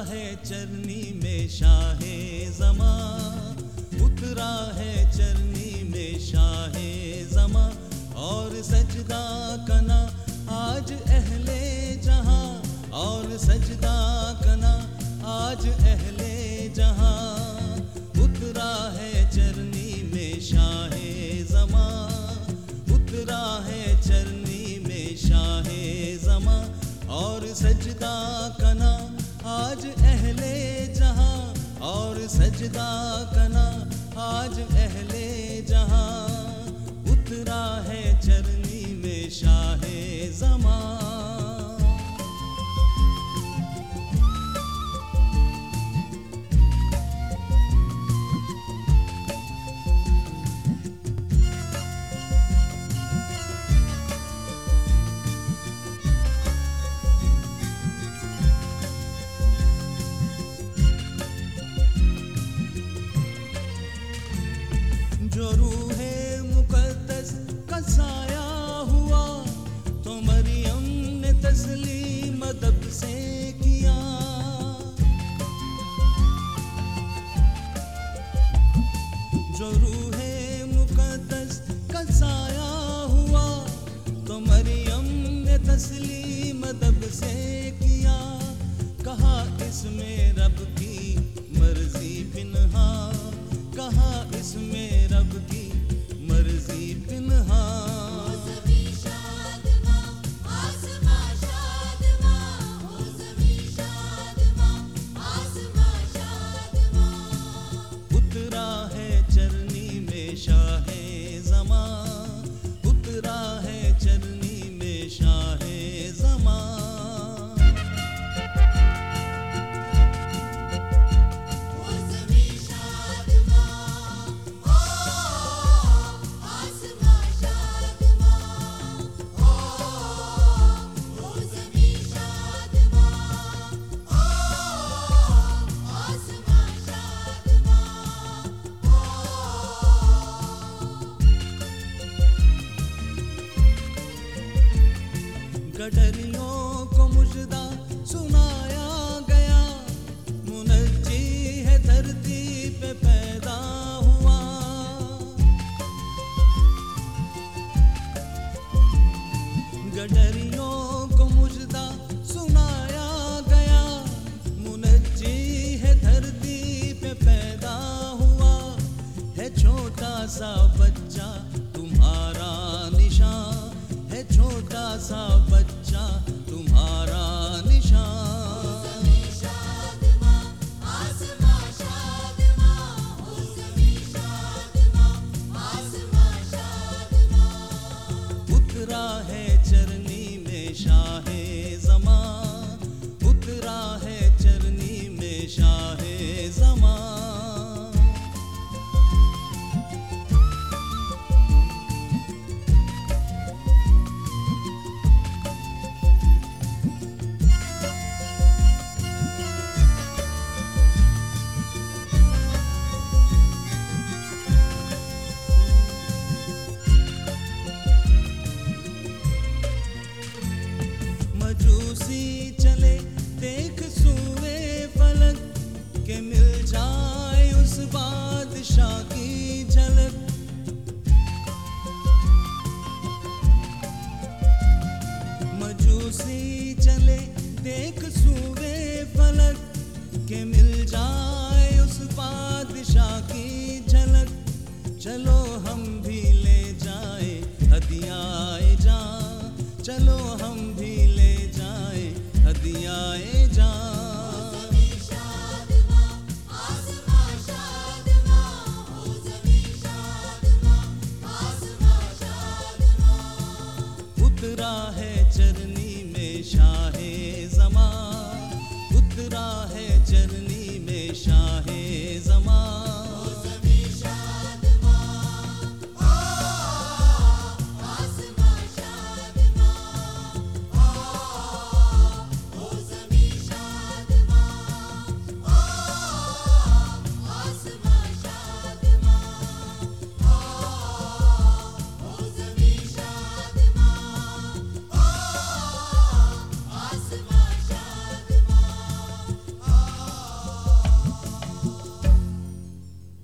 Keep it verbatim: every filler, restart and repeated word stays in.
है चरनी में शाहे ज़मा, उतरा है चरनी में शाहे ज़मा। और सजदा कना आज अहले जहां, और सजदा कना आज अहले जहां। उतरा है चरनी में शाहे ज़मा, उतरा है चरनी में शाहे ज़मा। और सजदा कना आज अहले जहां, और सजदा कना आज अहले जहां। उतरा है चरनी में शाहे ज़मा। जो रूहे मुक़द्दस का साया हुआ, तो मरियम ने तस्लीम अदब से किया। जो रूहे मुक़द्दस का साया हुआ, तो मरियम ने तस्लीम अदब से किया। कहा इसमें रब की मर्जी पिन्हा, कहा इसमें रब की मर्जी पिन्हा। उतरा है चरनी में शाहे ज़मा, उतरा है चरनी में शाहे ज़मा। गडरियों को मुजदा सुनाया गया, मुनज्जी है धरती पे पैदा हुआ। गडरियों को मुजदा सुनाया गया, मुनज्जी है धरती पे पैदा हुआ। है छोटा सा बच्चा तुम्हारा निशान, है छोटा सा बच्चा तुम्हारा निशान। उतरा है चरनी में शाहे ज़मा, उतरा है चरनी में शाहे ज़मा। मजूसी चले देख सूए फलक, के मिल जाए उस बादशाह की झलक। मजूसी चले देख सूए फलक, के मिल जाए उस बादशाह की झलक। चलो हम भी ले जाए हदियाए जां, चलो हम भी ले जाए हदियाए जां। उतरा है चरनी में शाहे ज़मा, उतरा है चरनी